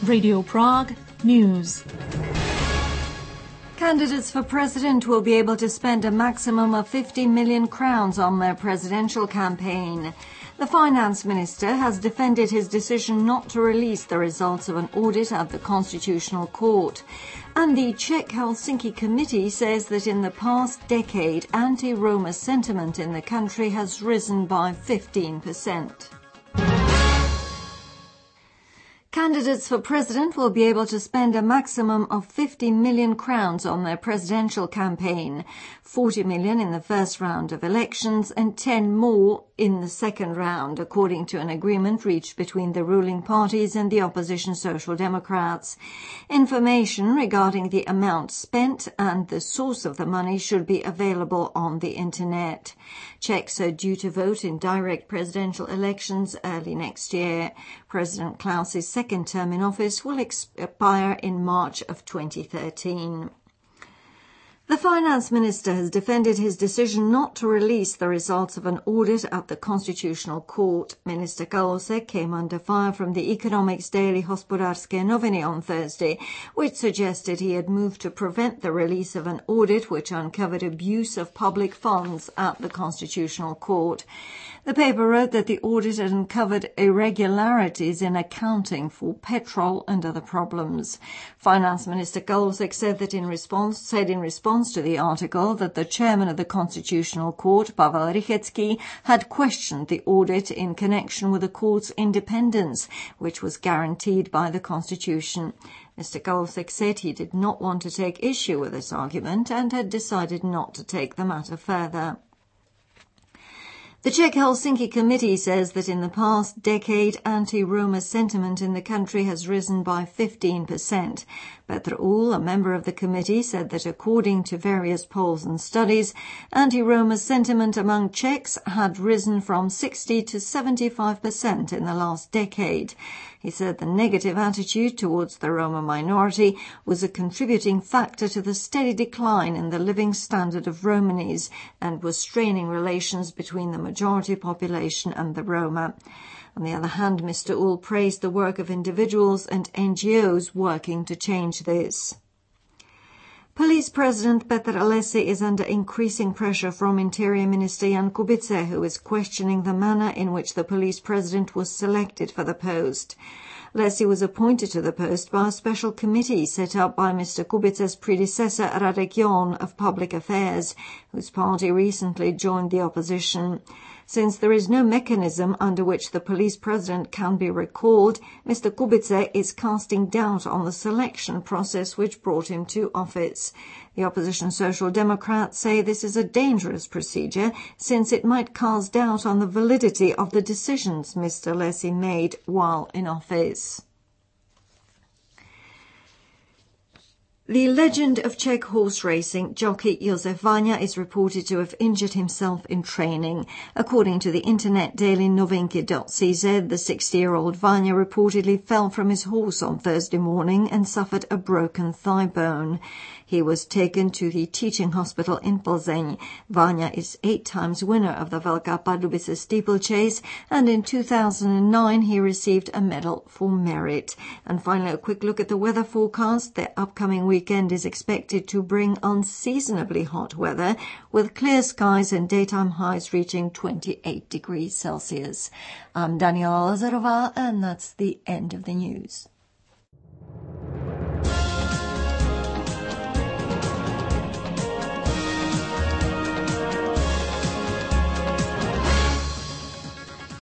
Radio Prague News. Candidates for president will be able to spend a maximum of 50 million crowns on their presidential campaign. The finance minister has defended his decision not to release the results of an audit at the Constitutional Court. And the Czech Helsinki Committee says that in the past decade, anti-Roma sentiment in the country has risen by 15%. Candidates for president will be able to spend a maximum of 50 million crowns on their presidential campaign, 40 million in the first round of elections and 10 more in the second round, according to an agreement reached between the ruling parties and the opposition Social Democrats. Information regarding the amount spent and the source of the money should be available on the internet. Czechs are due to vote in direct presidential elections early next year. President Klaus's second term in office will expire in March of 2013. The finance minister has defended his decision not to release the results of an audit at the Constitutional Court. Minister Kalousek came under fire from the economics daily Hospodářské noviny on Thursday, which suggested he had moved to prevent the release of an audit which uncovered abuse of public funds at the Constitutional Court. The paper wrote that the audit had uncovered irregularities in accounting for petrol and other problems. Finance Minister Kalousek said in response to the article that the chairman of the Constitutional Court, Pavel Rychetský, had questioned the audit in connection with the court's independence, which was guaranteed by the Constitution. Mr. Kalousek said he did not want to take issue with this argument and had decided not to take the matter further. The Czech Helsinki Committee says that in the past decade, anti-Roma sentiment in the country has risen by 15%. Petr Uhl, a member of the committee, said that according to various polls and studies, anti-Roma sentiment among Czechs had risen from 60 to 75% in the last decade. He said the negative attitude towards the Roma minority was a contributing factor to the steady decline in the living standard of Romanis and was straining relations between the majority population and the Roma. On the other hand, Mr. Uhl praised the work of individuals and NGOs working to change this. Police President Petr Alesi is under increasing pressure from Interior Minister Jan Kubice, who is questioning the manner in which the police president was selected for the post. Alesi was appointed to the post by a special committee set up by Mr. Kubice's predecessor Radek Jon of Public Affairs, whose party recently joined the opposition. Since there is no mechanism under which the police president can be recalled, Mr. Kubice is casting doubt on the selection process which brought him to office. The opposition Social Democrats say this is a dangerous procedure since it might cast doubt on the validity of the decisions Mr. Alesi made while in office. The legend of Czech horse racing jockey Josef Vanya is reported to have injured himself in training. According to the internet daily Novinky.cz, the 60-year-old Vanya reportedly fell from his horse on Thursday morning and suffered a broken thigh bone. He was taken to the teaching hospital in Plzeň. Vanya is 8 times winner of the Velká Pardubice steeplechase, and in 2009 he received a medal for merit. And finally, a quick look at the weather forecast. The upcoming weekend is expected to bring unseasonably hot weather, with clear skies and daytime highs reaching 28 degrees Celsius. I'm Daniela Lazarová, and that's the end of the news.